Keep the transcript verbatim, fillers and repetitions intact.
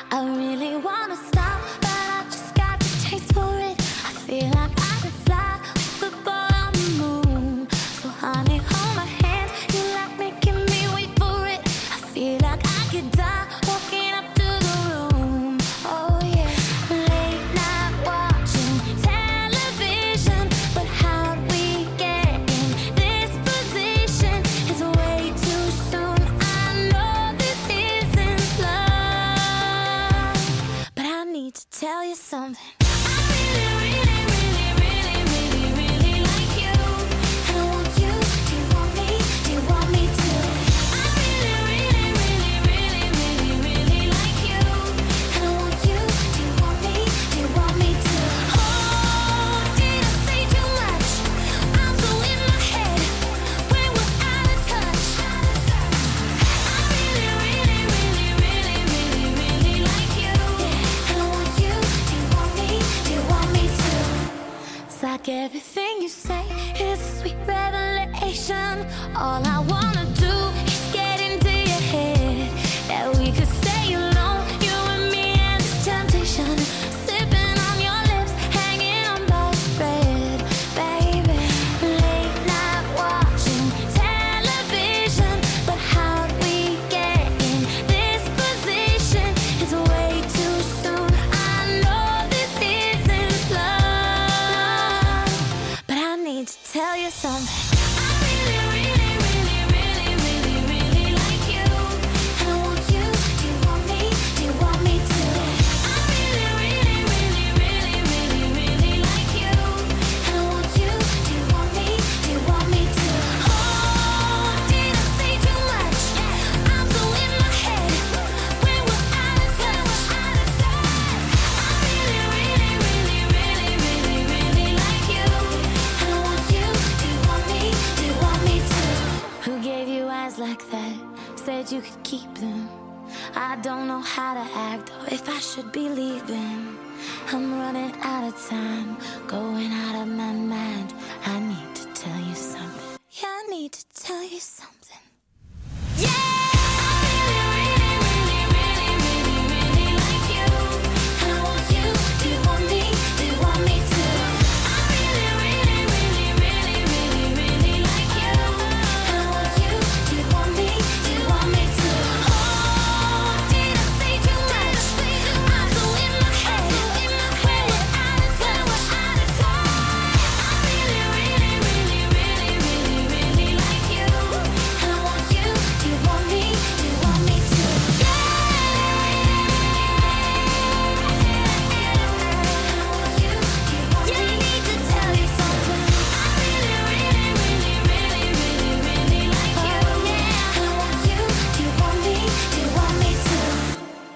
I really wanna stop, but I just got the taste for it. I feel like I could fly with the ball on the moon. So honey, hold my hand, you like making me wait for it. I feel like I could die walking up to the room. Oh yeah, late night watching television, but how we get in this position is way too soon. I know this isn't love, but I need to tell you something. I really, really, really, really, really, really like you, and I want you. Do you want me? Do you want me to? I really, really, really, really, really, really like you, and I want you. Do you want me? Do you want me to? Oh, did I say too much? I'm so in my head when we're out of touch. I really, really, really, really, really, really like you, and I want you. Do you want me? Do you want me to? It's like everything you say is a sweet revelation. All I wanna do is get into your head, that we could stay alone, you and me and this temptation, sipping on your lips, hanging on by a thread, baby. Late night watching television, but how we get in this position is way too soon. I know this isn't love, but I need to tell you something. I really, really, really, really, really, really like you, and I want you. Do you want me? Do you want me to? I really, really, really, really, really, really like you, and I want you. Do you want me? Do you want me to? Oh, did I say too much? I'm so in my head when we're out of touch. I really, really, really, really, really, really like you, and I want you. Do you want me? Do you want me to? Who gave you eyes like that? Said you could keep them. I don't know how to act or if I should be leaving. I'm running out of time, going out of my mind. I need to tell you something. Yeah, I need to tell you something.